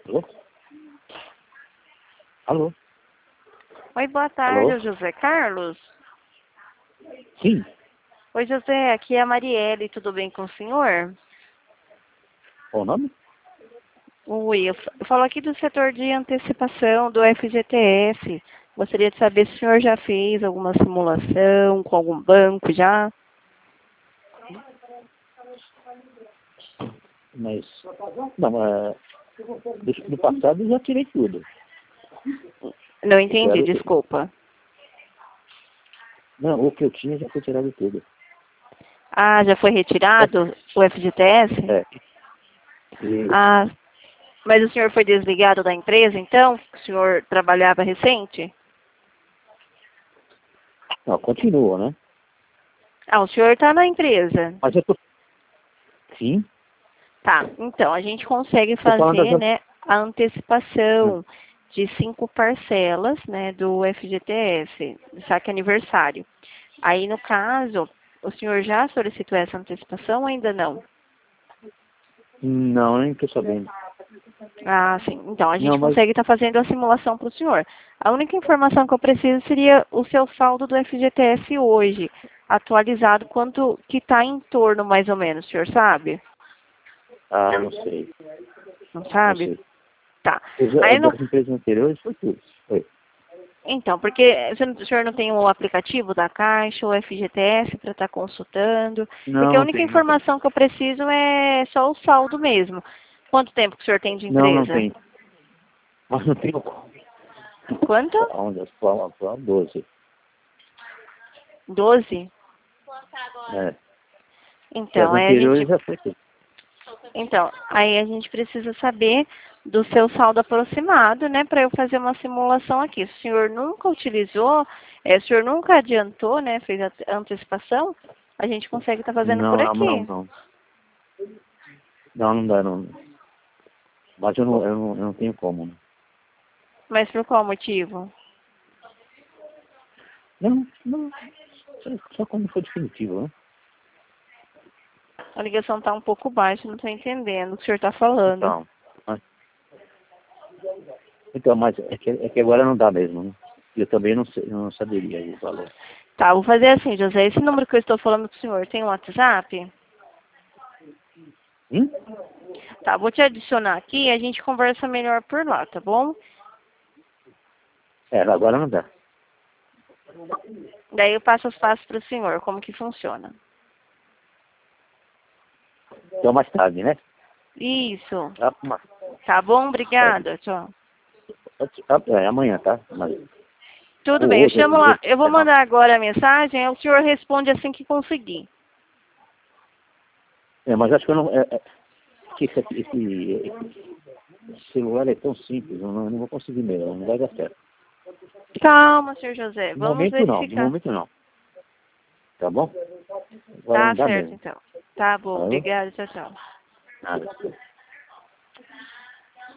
Alô? Alô? Oi, boa tarde, Alô? José Carlos. Sim. Oi, José, aqui é a Marielle, tudo bem com o senhor? Qual o nome? Oi, eu falo aqui do setor de antecipação do FGTS. Gostaria de saber se o senhor já fez alguma simulação com algum banco já? Mas, não, do passado eu já tirei tudo. Não entendi, Tiraram tudo. desculpa. Não, o que eu tinha já foi tirado tudo. Ah, já foi retirado o FGTS? É. E, Ah, mas o senhor foi desligado da empresa, então? O senhor trabalhava recente? não, continua, né? Ah, o senhor está na empresa. Mas eu tô... Sim. Tá, então, a gente consegue Tô falando fazer, das... né, a antecipação de 5 parcelas, né, do FGTS, do saque aniversário. Aí, no caso, o senhor já solicitou essa antecipação ou ainda não? Não, nem tô sabendo. Ah, sim. Então, a gente Não, mas... consegue estar fazendo a simulação para o senhor. A única informação que eu preciso seria o seu saldo do FGTS hoje, atualizado, quanto que está em torno, mais ou menos, o senhor sabe? Ah, não sei. Não Não sabe? sei. Tá. Aí, no Das empresas anteriores foi tudo. Foi. Então, porque o senhor não tem o aplicativo da Caixa ou FGTS para estar consultando? Não, Porque a não única tem, não tem. informação que eu preciso é só o saldo mesmo. Quanto tempo que o senhor tem de Não, não empresa? tem. Mas não tem como. Quanto? Onde? Foi 12. 12? É. E as Então, anteriores já foi tudo. aí a gente precisa saber do seu saldo aproximado, né, para eu fazer uma simulação aqui. Se o senhor nunca utilizou, se o senhor nunca adiantou, né, fez a antecipação, a gente consegue estar fazendo por Não, não, aqui. não. Não, não dá, não. Mas eu não tenho como. Mas por qual motivo? Não, não. Só quando for definitivo, né? A ligação está um pouco baixa, não estou entendendo o que o senhor está falando. Mas é que agora não dá mesmo, né? Eu também não sei, não saberia o valor. Tá, vou fazer assim, José. Esse número que eu estou falando com o senhor tem um WhatsApp? Hum? Tá, vou te adicionar aqui e a gente conversa melhor por lá, tá bom? É, agora não dá. Daí eu passo os passos para o senhor, como que funciona. Então mais tarde, né? Isso. Tá, Tá bom? Obrigada. Tchau. é amanhã, tá? Mas, Tudo ou bem, eu hoje, chamo lá. Eu vou 19. mandar agora a mensagem, aí o senhor responde assim que conseguir. É, mas acho que eu não. Que esse celular é tão simples, eu não vou conseguir mesmo, não vai dar certo. Calma, senhor José. No Vamos momento não, no verificar. momento não. Tá bom? Agora não Tá dá certo, mesmo. então. Tá bom. Alô? Obrigada. Tchau, tchau. Nada.